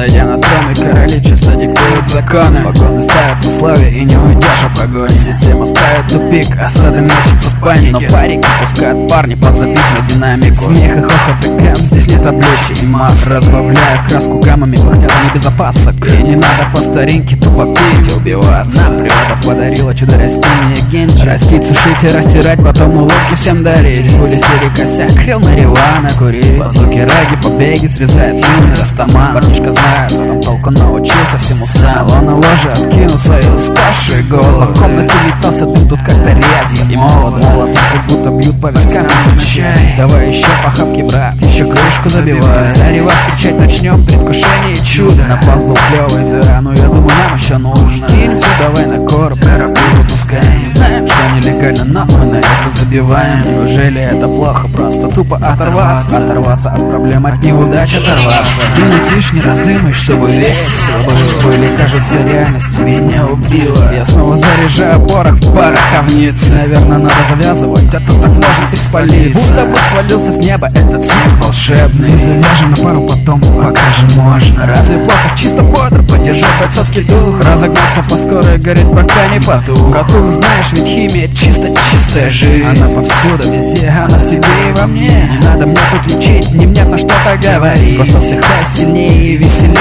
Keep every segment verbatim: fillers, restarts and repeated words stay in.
Зайдя на трон, и короли часто диктуют законы. Погоны ставят условия, и не уйдешь от погони. Система ставит тупик, а стадо мечется в панике. Но парики пускают парни под записной динамику. Смех и хохот и гэм, здесь нет обличий и масс. Разбавляя краску гаммами, пыхтят они без опасок. И не надо по старинке тупо пить и убиваться. Нам природа подарила чудо растения генджи. Растить, сушить и растирать, потом улыбки всем дарить. Будет перекосяк, крил марихуана курить. По звуке раги, побеги срезает юный растаман. Парнишка знает, в этом толку научился всему сам. Он на ложе откинул свои уставшие головы. По комнате метался дым, тут как-то рязь. И молот, молот, как будто бьют по вискам. Стучай, давай еще по хапке, брат, еще крышку забивай. Зарева встречать начнем, предвкушение и чудо. Напал был клевый, да, но я думаю, нам еще нужно. Кинемся, давай на корм, корабли выпускаем. Знаем, что нелегально, но мы на это забиваем. Неужели это плохо, просто тупо оторваться? Оторваться от проблем, от неудач оторваться. Сдвинуть лишний раз дымы, чтобы весь были, кажется, реальность меня убила. Я снова заряжаю порох в пороховнице. Наверное, надо завязывать, а то так можно испалиться. Будто бы свалился с неба этот снег волшебный. Завяжем на пару потом, пока же можно. Разве плохо чисто бодро поддержать бойцовский дух? Разогнаться по скорой, гореть пока не потух. Братух, знаешь, ведь химия чисто чистая жизнь. Она повсюду, везде, она в тебе и во мне. Не надо мне тут лечить, невнятно что-то говорить. Просто вздыхай сильнее и веселее.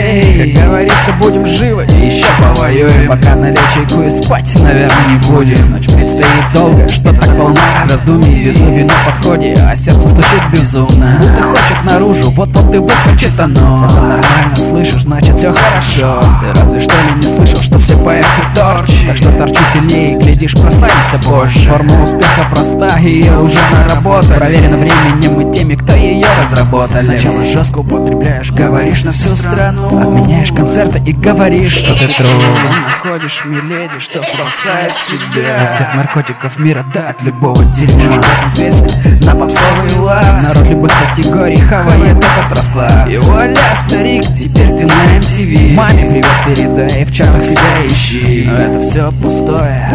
Как говорится, будем живы и еще повоюем. Пока налей чайку и спать, наверное, не будем. Ночь предстоит долго, что так полна раздумий. Везу на подходе, а сердце стучит безумно. Будто хочет наружу, вот-вот и выскочит оно. Это нормально, слышишь, значит все хорошо. Ты разве что ли не слышал, что все поэты торчи? Так что торчи сильнее, глядишь, прославимся позже. Формула успеха проста, ее уже наработали. Проверено временем и теми, кто ее разработали. Сначала жестко употребляешь, говоришь на всю страну. Отменяешь концерты и говоришь, что ты трудно. Находишь миледи, что спасает тебя от всех наркотиков мира, да от любого дерьма. Песня на попсовый лад. Народ любых категорий хавает этот расклад. И вуаля, старик, теперь ты на эм ти ви. Маме привет передай и в чатах себя ищи. Но это все пустое.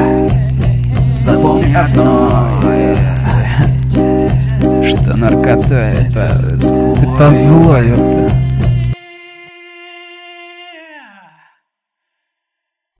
Запомни одно, что наркота это, это зло, это